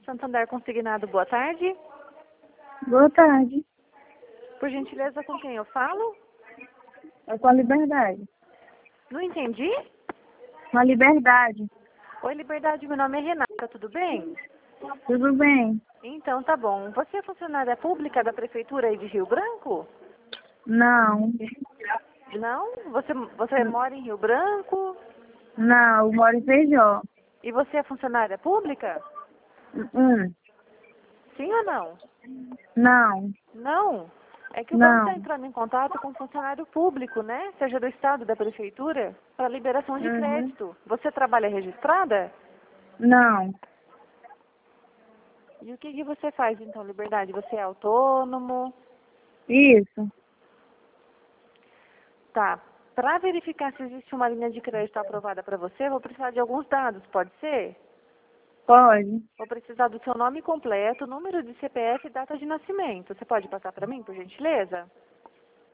Santander Consignado, boa tarde. Boa tarde. Por gentileza, com quem eu falo? É com a Liberdade. Não entendi? Com a Liberdade. Oi, Liberdade, meu nome é Renata, tudo bem? Tudo bem? Então, tá bom. Você é funcionária pública da Prefeitura aí de Rio Branco? Não. Não? Você mora em Rio Branco? Não, eu moro em Feijó. E você é funcionária pública? Hum. Sim ou não? Não. Não? É que o banco está Não. entrando em contato com um funcionário público, né? Seja do Estado, da Prefeitura, para liberação de Uhum. crédito. Você trabalha registrada? Não. E o que você faz, então, Liberdade? Você é autônomo? Isso. Tá. Para verificar se existe uma linha de crédito aprovada para você, eu vou precisar de alguns dados, pode ser? Pode. Vou precisar do seu nome completo, número de CPF e data de nascimento. Você pode passar para mim, por gentileza?